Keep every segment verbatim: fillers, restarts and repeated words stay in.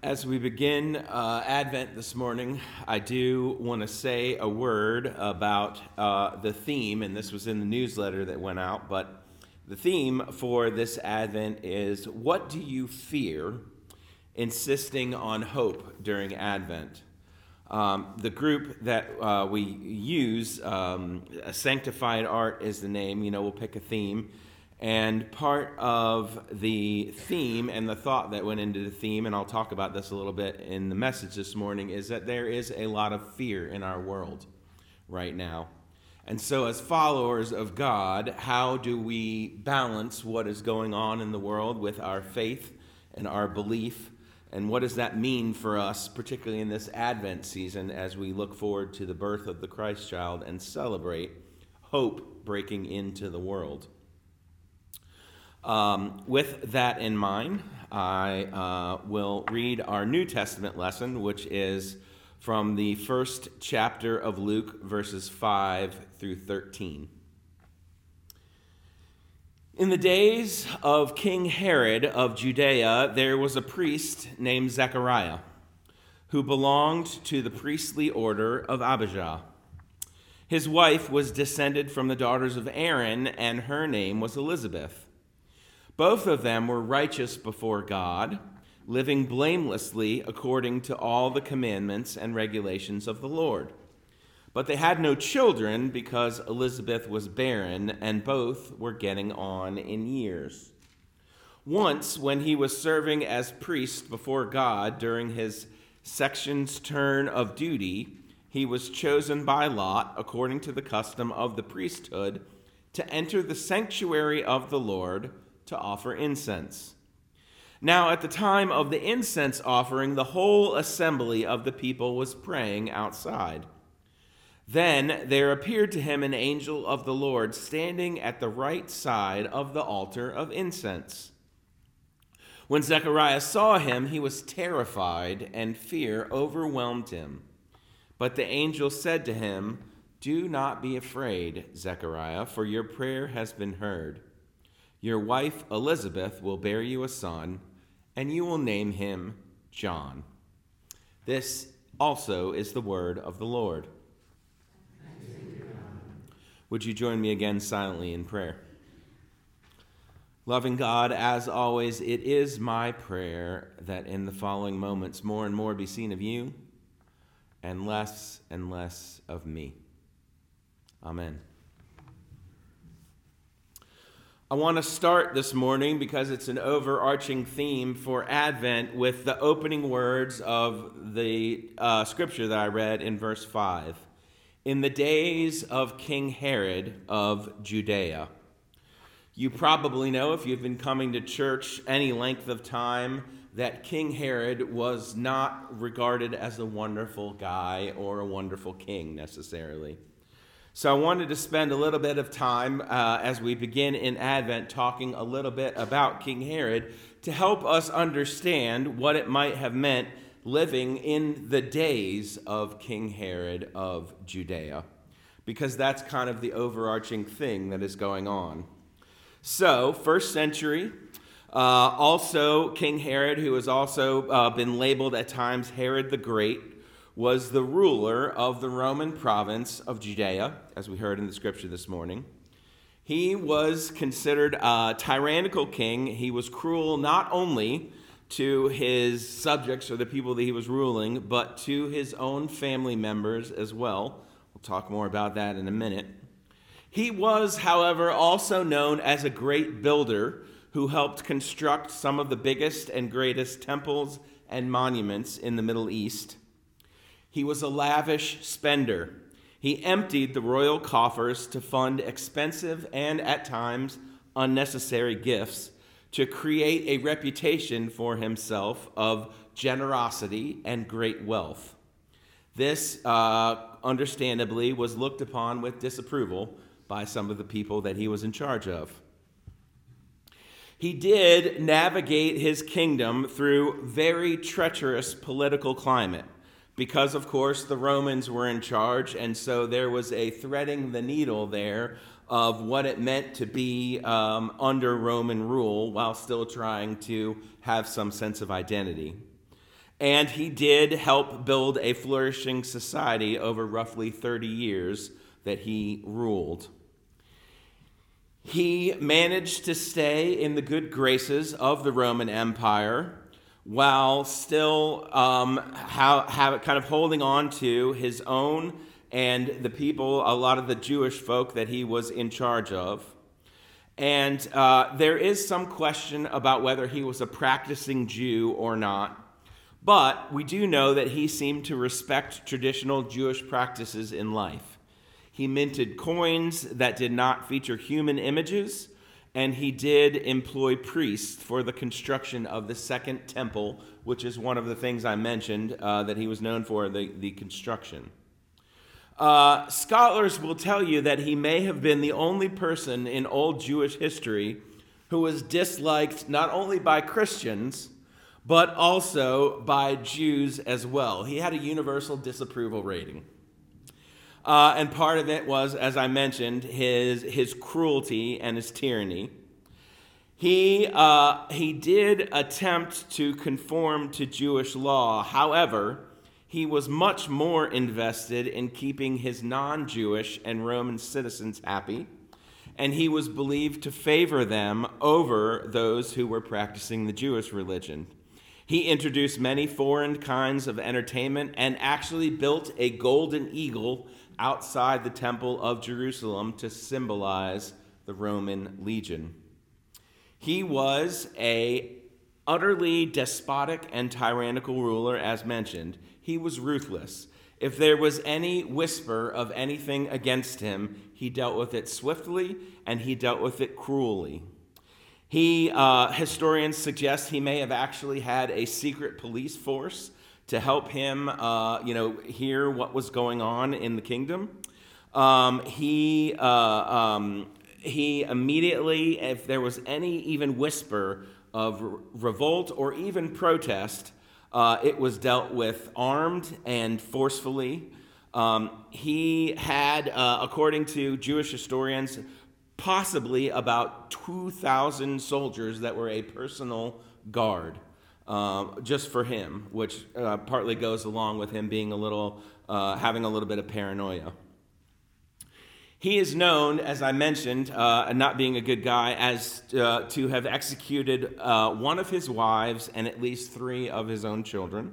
As we begin uh, Advent this morning, I do want to say a word about uh, the theme, and this was in the newsletter that went out, but the theme for this Advent is, what do you fear? Insisting on hope during Advent. Um, the group that uh, we use, um, Sanctified Art is the name, you know, we'll pick a theme. And part of the theme and the thought that went into the theme, and I'll talk about this a little bit in the message this morning, is that there is a lot of fear in our world right now. And so as followers of God, how do we balance what is going on in the world with our faith and our belief? And what does that mean for us, particularly in this Advent season, as we look forward to the birth of the Christ child and celebrate hope breaking into the world? Um, with that in mind, I uh, will read our New Testament lesson, which is from the first chapter of Luke, verses five through thirteen. In the days of King Herod of Judea, there was a priest named Zechariah, who belonged to the priestly order of Abijah. His wife was descended from the daughters of Aaron, and her name was Elizabeth. Both of them were righteous before God, living blamelessly according to all the commandments and regulations of the Lord. But they had no children because Elizabeth was barren, and both were getting on in years. Once, when he was serving as priest before God during his section's turn of duty, he was chosen by lot, according to the custom of the priesthood, to enter the sanctuary of the Lord to offer incense. Now, at the time of the incense offering, the whole assembly of the people was praying outside. Then there appeared to him an angel of the Lord standing at the right side of the altar of incense. When Zechariah saw him, he was terrified, and fear overwhelmed him. But the angel said to him, "Do not be afraid, Zechariah, for your prayer has been heard. Your wife Elizabeth will bear you a son, and you will name him John." This also is the word of the Lord. Would you join me again silently in prayer? Loving God, as always, it is my prayer that in the following moments more and more be seen of you and less and less of me. Amen. I want to start this morning, because it's an overarching theme for Advent, with the opening words of the uh, scripture that I read in verse five. In the days of King Herod of Judea. You probably know, if you've been coming to church any length of time, that King Herod was not regarded as a wonderful guy or a wonderful king necessarily. So I wanted to spend a little bit of time uh, as we begin in Advent talking a little bit about King Herod to help us understand what it might have meant living in the days of King Herod of Judea, because that's kind of the overarching thing that is going on. So, first century, uh, also King Herod, who has also uh, been labeled at times Herod the Great, was the ruler of the Roman province of Judea, as we heard in the scripture this morning. He was considered a tyrannical king. He was cruel not only to his subjects or the people that he was ruling, but to his own family members as well. We'll talk more about that in a minute. He was, however, also known as a great builder who helped construct some of the biggest and greatest temples and monuments in the Middle East. He was a lavish spender. He emptied the royal coffers to fund expensive and, at times, unnecessary gifts to create a reputation for himself of generosity and great wealth. This, uh, understandably, was looked upon with disapproval by some of the people that he was in charge of. He did navigate his kingdom through very treacherous political climate. Because, of course, the Romans were in charge, and so there was a threading the needle there of what it meant to be um, under Roman rule while still trying to have some sense of identity. And he did help build a flourishing society over roughly thirty years that he ruled. He managed to stay in the good graces of the Roman Empire while still um, how, how, kind of holding on to his own and the people, a lot of the Jewish folk that he was in charge of. And uh, there is some question about whether he was a practicing Jew or not. But we do know that he seemed to respect traditional Jewish practices in life. He minted coins that did not feature human images, and he did employ priests for the construction of the Second Temple, which is one of the things I mentioned uh, that he was known for, the, the construction. Uh, scholars will tell you that he may have been the only person in old Jewish history who was disliked not only by Christians, but also by Jews as well. He had a universal disapproval rating. Uh, and part of it was, as I mentioned, his, his cruelty and his tyranny. He, uh, he did attempt to conform to Jewish law. However, he was much more invested in keeping his non-Jewish and Roman citizens happy, and he was believed to favor them over those who were practicing the Jewish religion. He introduced many foreign kinds of entertainment and actually built a golden eagle outside the Temple of Jerusalem to symbolize the Roman legion. He was a utterly despotic and tyrannical ruler, as mentioned. He was ruthless. If there was any whisper of anything against him, he dealt with it swiftly and he dealt with it cruelly. He, uh, historians suggest he may have actually had a secret police force to help him, uh, you know, hear what was going on in the kingdom. Um, he, uh, um, he immediately, if there was any even whisper of re- revolt or even protest, uh, it was dealt with armed and forcefully. Um, he had, uh, according to Jewish historians, possibly about two thousand soldiers that were a personal guard uh, just for him, which uh, partly goes along with him being a little, uh, having a little bit of paranoia. He is known, as I mentioned, uh, not being a good guy, as uh, to have executed uh, one of his wives and at least three of his own children.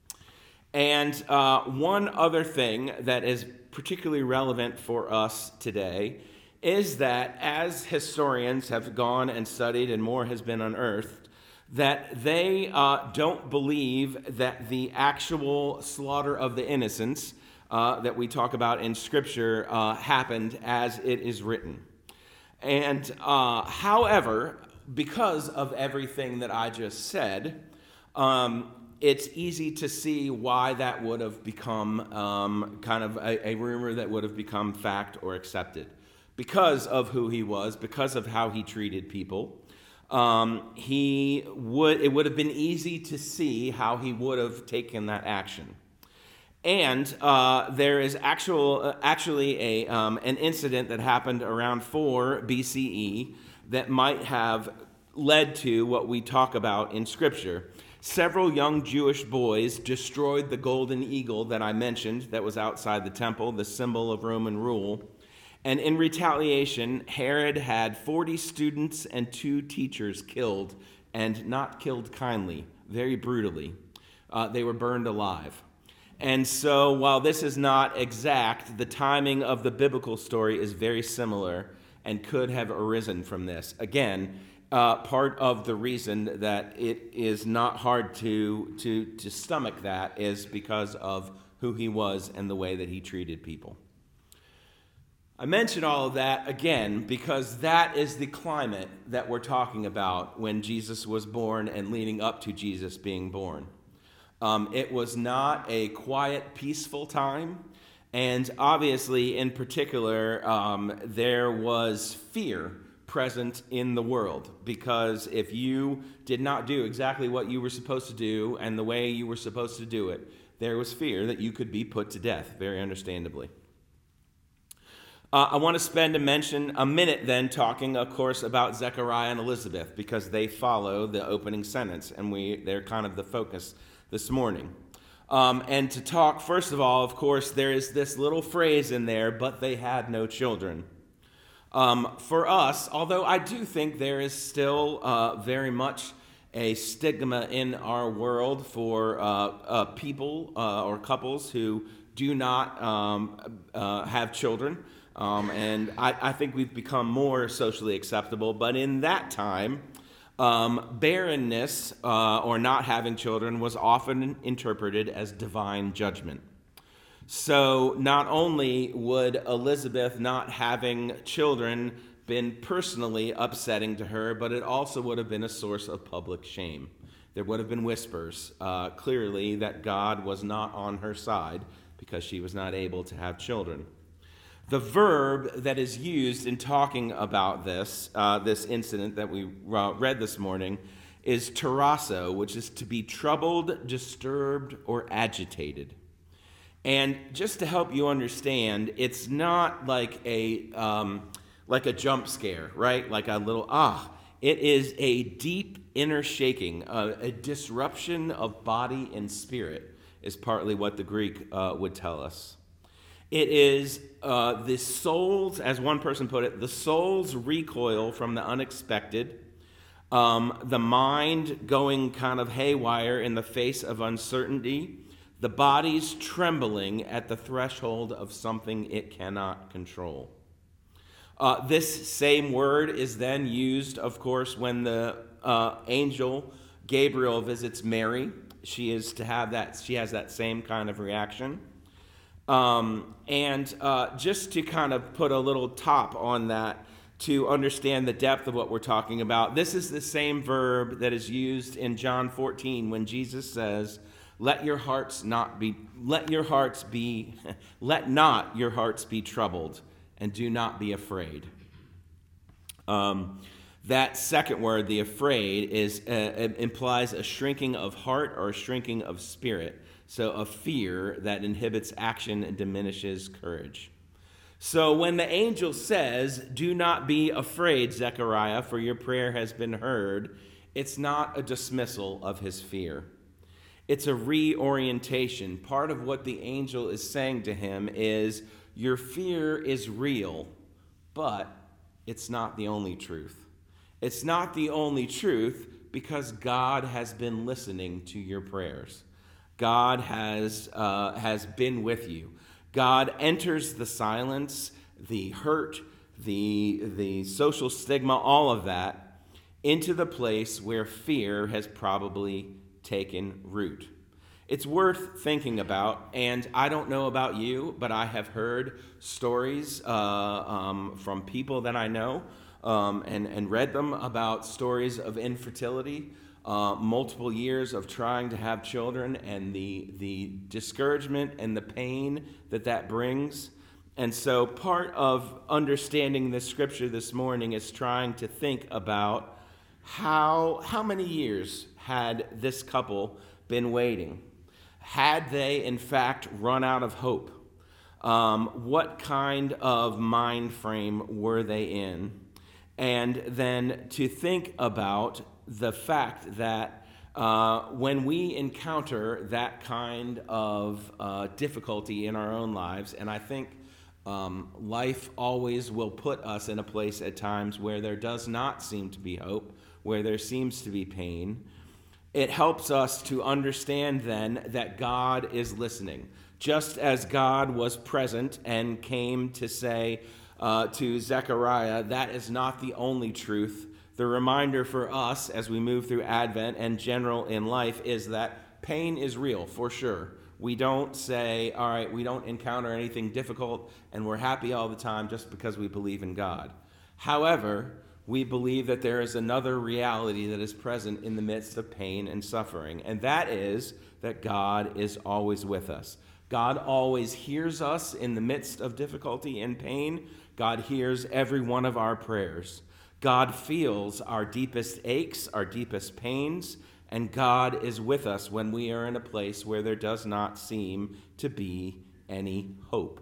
And uh, one other thing that is particularly relevant for us today is that as historians have gone and studied and more has been unearthed, that they uh, don't believe that the actual slaughter of the innocents uh, that we talk about in Scripture uh, happened as it is written. And uh, however, because of everything that I just said, um, it's easy to see why that would have become um, kind of a, a rumor that would have become fact or accepted. Because of who he was, because of how he treated people, um, he would it would have been easy to see how he would have taken that action. And uh, there is actual, uh, actually a um, an incident that happened around four B C E that might have led to what we talk about in Scripture. Several young Jewish boys destroyed the golden eagle that I mentioned that was outside the temple, the symbol of Roman rule. And in retaliation, Herod had forty students and two teachers killed, and not killed kindly, very brutally. Uh, they were burned alive. And so while this is not exact, the timing of the biblical story is very similar and could have arisen from this. Again, uh, part of the reason that it is not hard to, to, to stomach that is because of who he was and the way that he treated people. I mention all of that, again, because that is the climate that we're talking about when Jesus was born and leading up to Jesus being born. Um, it was not a quiet, peaceful time, and obviously, in particular, um, there was fear present in the world, because if you did not do exactly what you were supposed to do and the way you were supposed to do it, there was fear that you could be put to death, very understandably. Uh, I want to spend a mention, a minute then talking, of course, about Zechariah and Elizabeth, because they follow the opening sentence, and we they're kind of the focus this morning. Um, and to talk, first of all, of course, there is this little phrase in there, but they had no children. Um, for us, although I do think there is still uh, very much a stigma in our world for uh, uh, people uh, or couples who do not um, uh, have children. Um, and I, I think we've become more socially acceptable. But in that time, um, barrenness uh, or not having children was often interpreted as divine judgment. So not only would Elizabeth not having children been personally upsetting to her, but it also would have been a source of public shame. There would have been whispers, uh, clearly, that God was not on her side because she was not able to have children. The verb that is used in talking about this, uh, this incident that we uh, read this morning, is tarasso, which is to be troubled, disturbed, or agitated. And just to help you understand, it's not like a um, like a jump scare, right? Like a little ah. It is a deep inner shaking, uh, a disruption of body and spirit, is partly what the Greek uh, would tell us. It is uh, the soul's, as one person put it, the soul's recoil from the unexpected, um, the mind going kind of haywire in the face of uncertainty, the body's trembling at the threshold of something it cannot control. Uh, this same word is then used, of course, when the uh, angel Gabriel visits Mary. She is to have that. She has that same kind of reaction. Um, and uh, just to kind of put a little top on that, to understand the depth of what we're talking about, this is the same verb that is used in John fourteen when Jesus says, Let your hearts not be, let your hearts be, let not your hearts be troubled, and do not be afraid. Um, that second word, the afraid, is uh, implies a shrinking of heart or a shrinking of spirit. So a fear that inhibits action and diminishes courage. So when the angel says, "Do not be afraid, Zechariah, for your prayer has been heard," it's not a dismissal of his fear. It's a reorientation. Part of what the angel is saying to him is, your fear is real, but it's not the only truth. It's not the only truth because God has been listening to your prayers. God has, uh, has been with you. God enters the silence, the hurt, the, the social stigma, all of that, into the place where fear has probably taken root. It's worth thinking about, and I don't know about you, but I have heard stories uh, um, from people that I know um, and, and read them about stories of infertility, uh, multiple years of trying to have children, and the, the discouragement and the pain that that brings. And so part of understanding this scripture this morning is trying to think about how, how many years had this couple been waiting? Had they, in fact, run out of hope? Um, what kind of mind frame were they in? And then to think about the fact that uh, when we encounter that kind of uh, difficulty in our own lives, and I think um, life always will put us in a place at times where there does not seem to be hope, where there seems to be pain, it helps us to understand then that God is listening. Just as God was present and came to say uh, to Zechariah, that is not the only truth. The reminder for us as we move through Advent and general in life is that pain is real, for sure. We don't say, all right, we don't encounter anything difficult and we're happy all the time just because we believe in God. However, we believe that there is another reality that is present in the midst of pain and suffering, and that is that God is always with us. God always hears us in the midst of difficulty and pain. God hears every one of our prayers. God feels our deepest aches, our deepest pains, and God is with us when we are in a place where there does not seem to be any hope.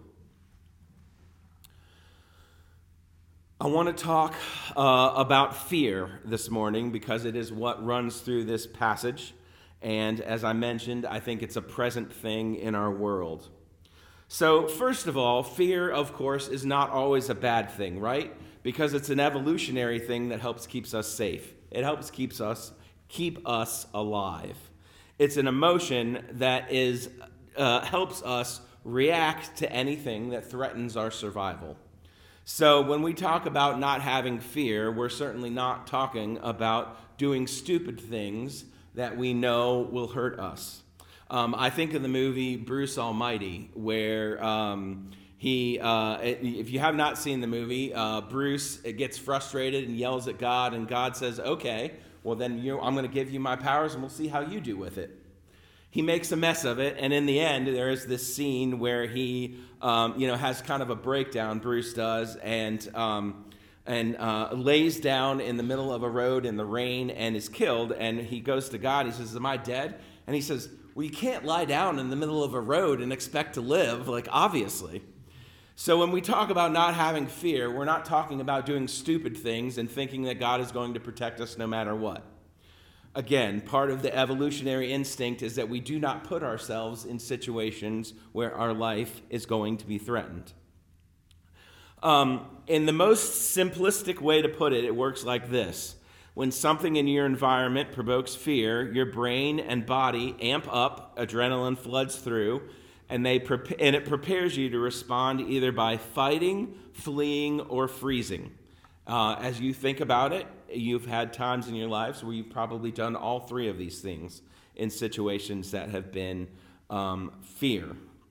I want to talk uh, about fear this morning because it is what runs through this passage. And as I mentioned, I think it's a present thing in our world. So first of all, fear, of course, is not always a bad thing, right? Because it's an evolutionary thing that helps keeps us safe. It helps keeps us keep us alive. It's an emotion that is uh, helps us react to anything that threatens our survival. So when we talk about not having fear, we're certainly not talking about doing stupid things that we know will hurt us. Um, I think of the movie Bruce Almighty, where um, he, uh, if you have not seen the movie, uh, Bruce gets frustrated and yells at God, and God says, okay, well then you, I'm going to give you my powers and we'll see how you do with it. He makes a mess of it, and in the end, there is this scene where he, um, you know, has kind of a breakdown, Bruce does, and um, and uh, lays down in the middle of a road in the rain and is killed, and he goes to God, he says, am I dead? And he says, well, you can't lie down in the middle of a road and expect to live, like, obviously. So when we talk about not having fear, we're not talking about doing stupid things and thinking that God is going to protect us no matter what. Again, part of the evolutionary instinct is that we do not put ourselves in situations where our life is going to be threatened. Um, in the most simplistic way to put it, it works like this. When something in your environment provokes fear, your brain and body amp up, adrenaline floods through, and they pre- and it prepares you to respond either by fighting, fleeing, or freezing. Uh, as you think about it, you've had times in your lives where you've probably done all three of these things in situations that have been um, fear.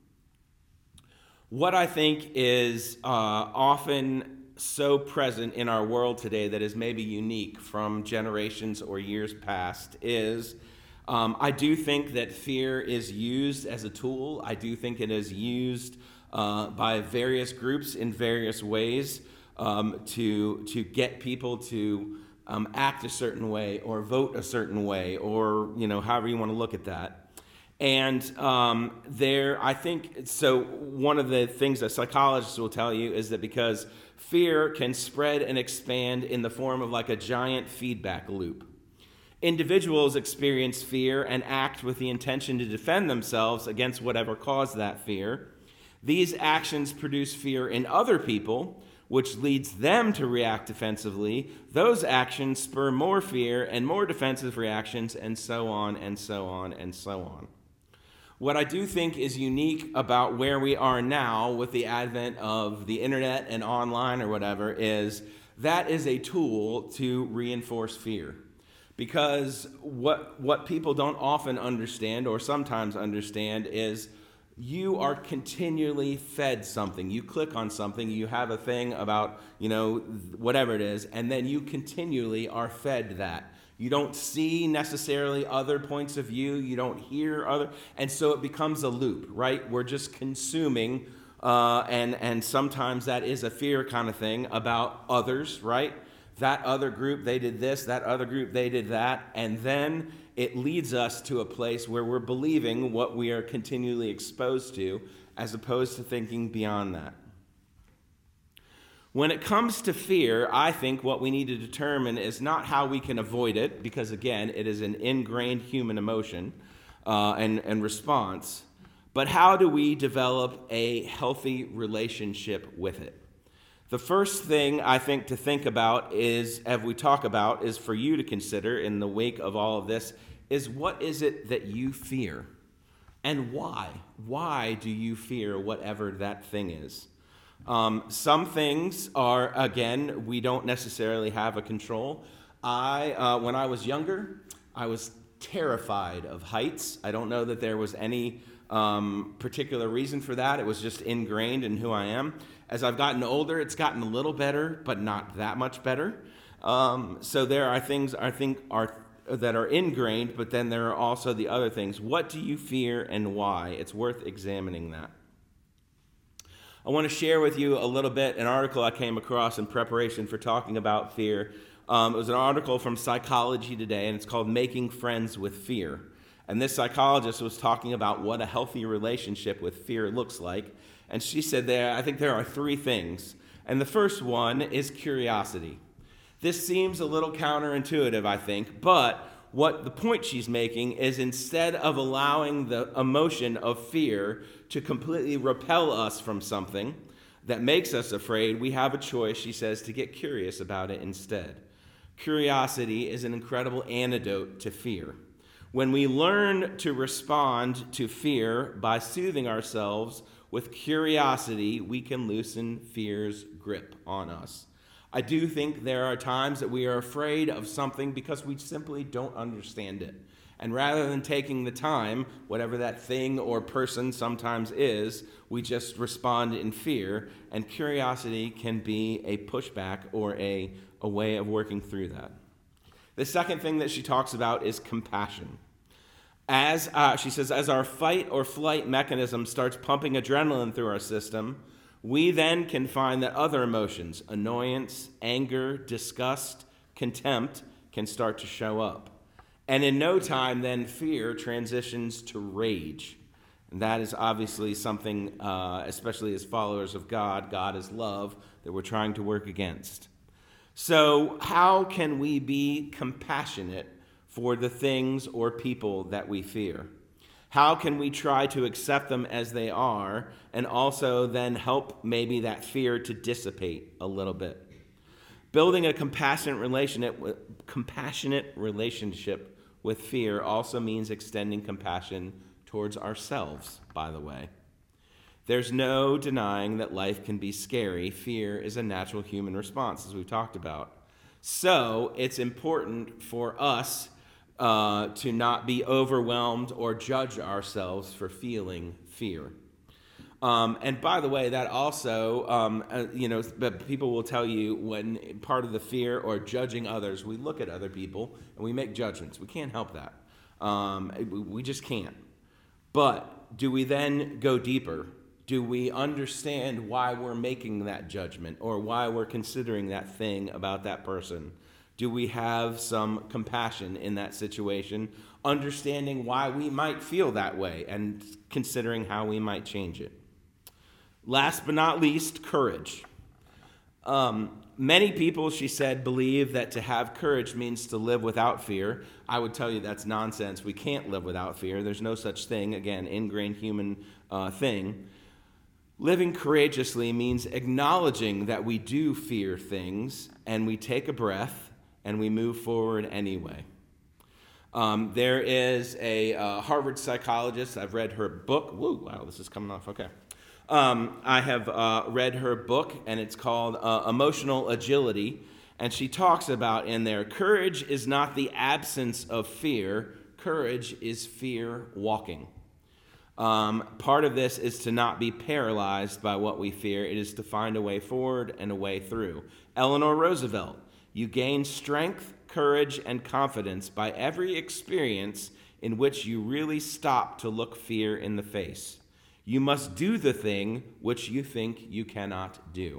What I think is uh, often so present in our world today that is maybe unique from generations or years past is um, I do think that fear is used as a tool. I do think it is used uh, by various groups in various ways um, to, to get people to um, act a certain way or vote a certain way, or, you know, however you want to look at that. And um, there, I think, so one of the things that psychologists will tell you is that because fear can spread and expand in the form of like a giant feedback loop. Individuals experience fear and act with the intention to defend themselves against whatever caused that fear. These actions produce fear in other people, which leads them to react defensively. Those actions spur more fear and more defensive reactions, and so on and so on and so on. What I do think is unique about where we are now with the advent of the internet and online or whatever is that is a tool to reinforce fear. Because what what people don't often understand or sometimes understand is you are continually fed something. You click on something, you have a thing about, you know, whatever it is, and then you continually are fed that. You don't see necessarily other points of view. You don't hear other, and so it becomes a loop, right? We're just consuming, uh, and and sometimes that is a fear kind of thing about others, right? That other group, they did this. That other group, they did that, and then it leads us to a place where we're believing what we are continually exposed to, as opposed to thinking beyond that. When it comes to fear, I think what we need to determine is not how we can avoid it, because again, it is an ingrained human emotion uh, and, and response, but how do we develop a healthy relationship with it? The first thing I think to think about is, as we talk about, is for you to consider in the wake of all of this, is what is it that you fear? And why? Why do you fear whatever that thing is? Um, some things are, again, we don't necessarily have a control. I, uh, when I was younger, I was terrified of heights. I don't know that there was any um, particular reason for that. It was just ingrained in who I am. As I've gotten older, it's gotten a little better, but not that much better. Um, so there are things I think are that are ingrained, but then there are also the other things. What do you fear and why? It's worth examining that. I want to share with you a little bit an article I came across in preparation for talking about fear. Um, it was an article from Psychology Today, and it's called Making Friends with Fear. And this psychologist was talking about what a healthy relationship with fear looks like. And she said there, I think there are three things. And the first one is curiosity. This seems a little counterintuitive, I think, but what the point she's making is instead of allowing the emotion of fear to completely repel us from something that makes us afraid, we have a choice, she says, to get curious about it instead. Curiosity is an incredible antidote to fear. When we learn to respond to fear by soothing ourselves with curiosity, we can loosen fear's grip on us. I do think there are times that we are afraid of something because we simply don't understand it. And rather than taking the time, whatever that thing or person sometimes is, we just respond in fear, and curiosity can be a pushback or a, a way of working through that. The second thing that she talks about is compassion. As uh, she says, as our fight or flight mechanism starts pumping adrenaline through our system, we then can find that other emotions, annoyance, anger, disgust, contempt, can start to show up. And in no time, then, fear transitions to rage. And that is obviously something, uh, especially as followers of God, God is love, that we're trying to work against. So how can we be compassionate for the things or people that we fear? How can we try to accept them as they are and also then help maybe that fear to dissipate a little bit? Building a compassionate relationship, compassionate relationship with fear also means extending compassion towards ourselves, by the way. There's no denying that life can be scary. Fear is a natural human response, as we've talked about. So it's important for us uh, to not be overwhelmed or judge ourselves for feeling fear. Um, and by the way, that also, um, uh, you know, but people will tell you when part of the fear or judging others, we look at other people and we make judgments. We can't help that. Um, we, we just can't. But do we then go deeper? Do we understand why we're making that judgment or why we're considering that thing about that person? Do we have some compassion in that situation, understanding why we might feel that way and considering how we might change it? Last but not least, courage. Um, many people, she said, believe that to have courage means to live without fear. I would tell you that's nonsense. We can't live without fear. There's no such thing, again, ingrained human uh, thing. Living courageously means acknowledging that we do fear things, and we take a breath, and we move forward anyway. Um, there is a uh, Harvard psychologist. I've read her book. Woo, wow, this is coming off. Okay. Um, I have uh, read her book, and it's called uh, Emotional Agility, and she talks about in there, courage is not the absence of fear. Courage is fear walking. Um, part of this is to not be paralyzed by what we fear. It is to find a way forward and a way through. Eleanor Roosevelt, you gain strength, courage, and confidence by every experience in which you really stop to look fear in the face. You must do the thing which you think you cannot do.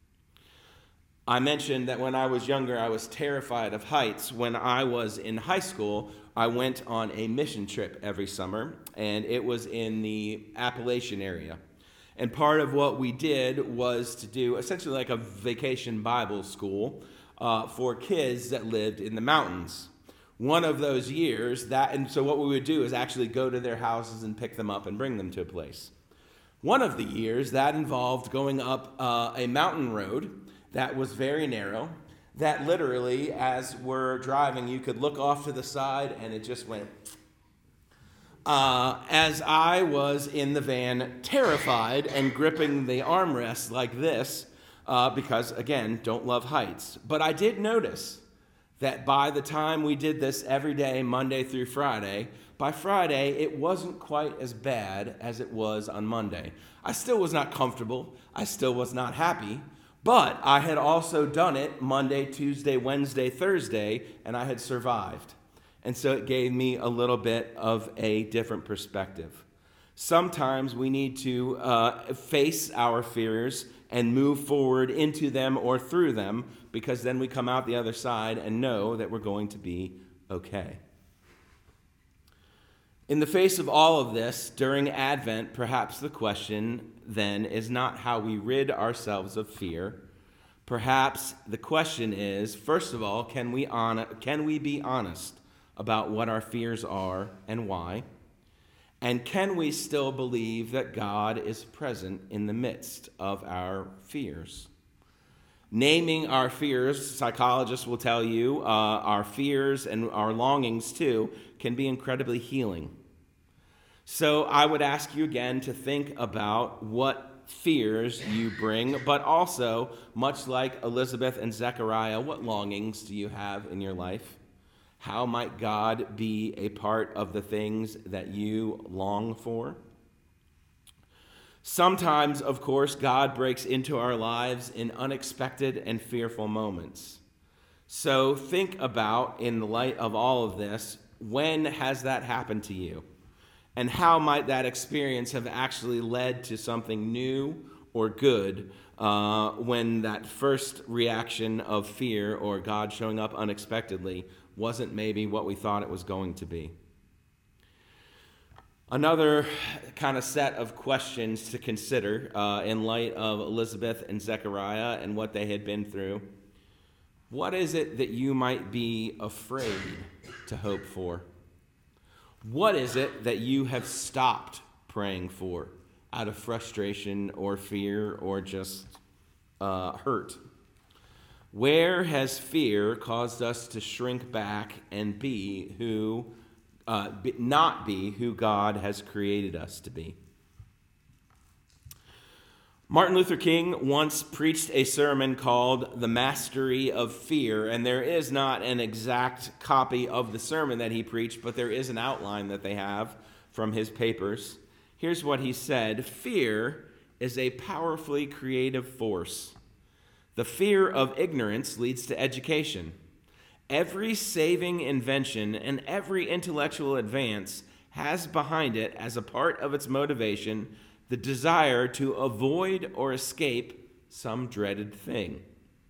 I mentioned that when I was younger, I was terrified of heights. When I was in high school, I went on a mission trip every summer, and it was in the Appalachian area. And part of what we did was to do essentially like a vacation Bible school uh, for kids that lived in the mountains. One of those years, that, and so what we would do is actually go to their houses and pick them up and bring them to a place. One of the years, that involved going up uh, a mountain road that was very narrow, that literally, as we're driving, you could look off to the side and it just went. Uh, as I was in the van, terrified and gripping the armrest like this, uh, because, again, don't love heights. But I did notice that by the time we did this every day, Monday through Friday, by Friday, it wasn't quite as bad as it was on Monday. I still was not comfortable. I still was not happy. But I had also done it Monday, Tuesday, Wednesday, Thursday, and I had survived. And so it gave me a little bit of a different perspective. Sometimes we need to uh, face our fears and move forward into them or through them, because then we come out the other side and know that we're going to be okay. In the face of all of this, during Advent, perhaps the question then is not how we rid ourselves of fear. Perhaps the question is, first of all, can we, on, can we be honest about what our fears are and why? And can we still believe that God is present in the midst of our fears? Naming our fears, psychologists will tell you, uh, our fears and our longings too, can be incredibly healing. So I would ask you again to think about what fears you bring, but also, much like Elizabeth and Zechariah, what longings do you have in your life? How might God be a part of the things that you long for? Sometimes, of course, God breaks into our lives in unexpected and fearful moments. So think about, in the light of all of this, when has that happened to you? And how might that experience have actually led to something new or good uh, when that first reaction of fear or God showing up unexpectedly wasn't maybe what we thought it was going to be? Another kind of set of questions to consider uh, in light of Elizabeth and Zechariah and what they had been through. What is it that you might be afraid to hope for? What is it that you have stopped praying for out of frustration or fear or just uh, hurt? Where has fear caused us to shrink back and be who Uh, be, not be who God has created us to be? Martin Luther King once preached a sermon called The Mastery of Fear, and there is not an exact copy of the sermon that he preached, but there is an outline that they have from his papers. Here's what he said: "Fear is a powerfully creative force. The fear of ignorance leads to education. Every saving invention and every intellectual advance has behind it, as a part of its motivation, the desire to avoid or escape some dreaded thing."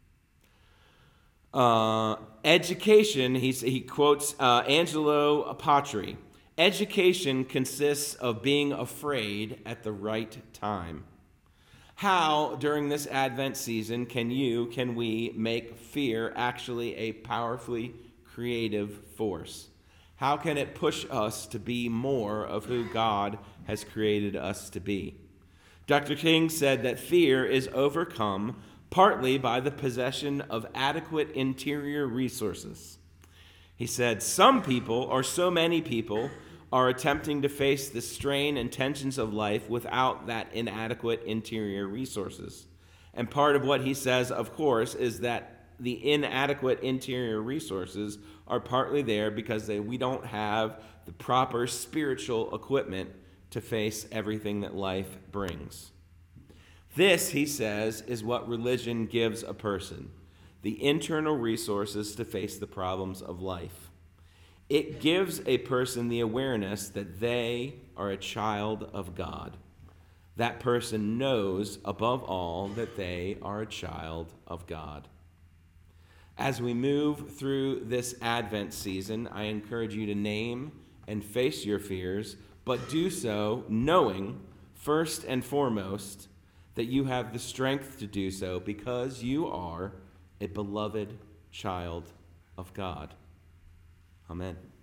Uh, education, he, he quotes uh, Angelo Patri, "Education consists of being afraid at the right time." How, during this Advent season, can you, can we make fear actually a powerfully creative force? How can it push us to be more of who God has created us to be? Doctor King said that fear is overcome partly by the possession of adequate interior resources. He said, "Some people, or so many people, are attempting to face the strain and tensions of life without that inadequate interior resources." And part of what he says, of course, is that the inadequate interior resources are partly there because they, we don't have the proper spiritual equipment to face everything that life brings. This, he says, is what religion gives a person: the internal resources to face the problems of life. It gives a person the awareness that they are a child of God. That person knows, above all, that they are a child of God. As we move through this Advent season, I encourage you to name and face your fears, but do so knowing, first and foremost, that you have the strength to do so because you are a beloved child of God. Amen.